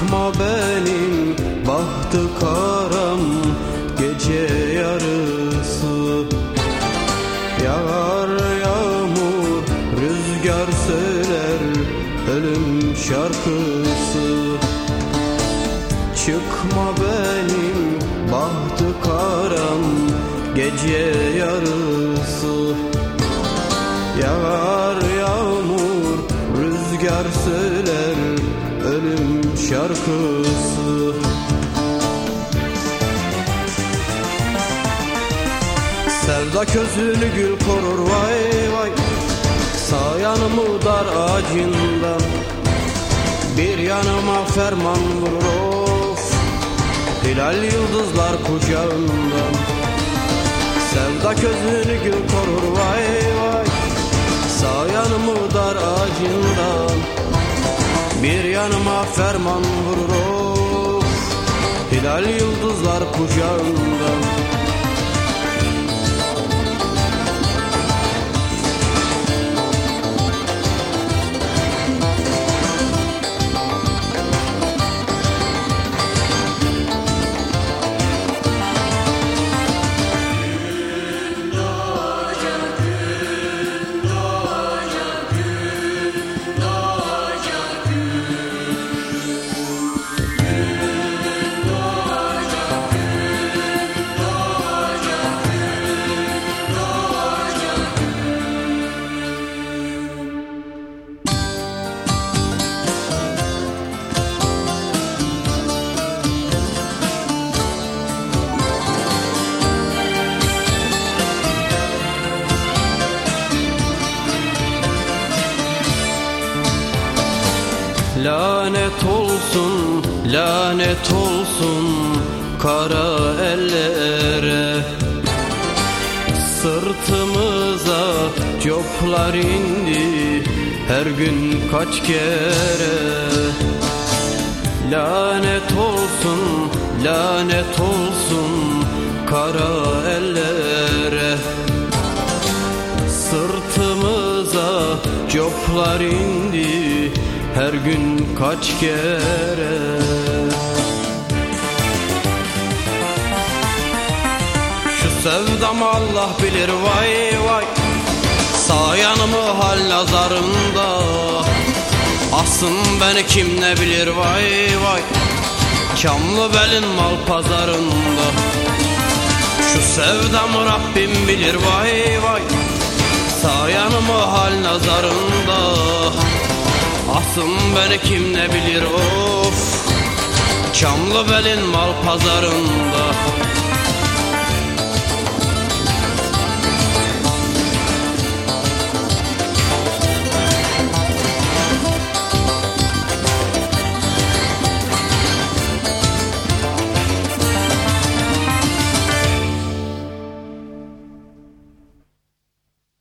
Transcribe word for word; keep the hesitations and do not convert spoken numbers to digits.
Çıkma benim bahtı karam gece yarısı. Yağar yağmur, rüzgar söyler ölüm şarkısı. Çıkma benim bahtı karam gece yarısı. Yağar yağmur, rüzgar söyler ölüm şarkısı. Sevda közünü gül korur vay vay, sağ yanımı dar ağacından, bir yanıma ferman vurur of, hilal yıldızlar kucağından. Sevda közünü gül korur vay vay, sağ yanımı dar ağacından, bir yanıma ferman vurur of, hilal yıldızlar kucağından. Lanet olsun, lanet olsun kara ellere, sırtımıza coplar indi her gün kaç kere. Lanet olsun, lanet olsun kara ellere, sırtımıza coplar indi her gün kaç kere. Şu sevdamı Allah bilir vay vay, sağ yanımı hal nazarında, asın beni kim ne bilir vay vay, Çamlıbel'in mal pazarında. Şu sevdamı Rabbim bilir vay vay, sağ yanımı hal nazarında, asın beni kim ne bilir of, Çamlıbel'in mal pazarında.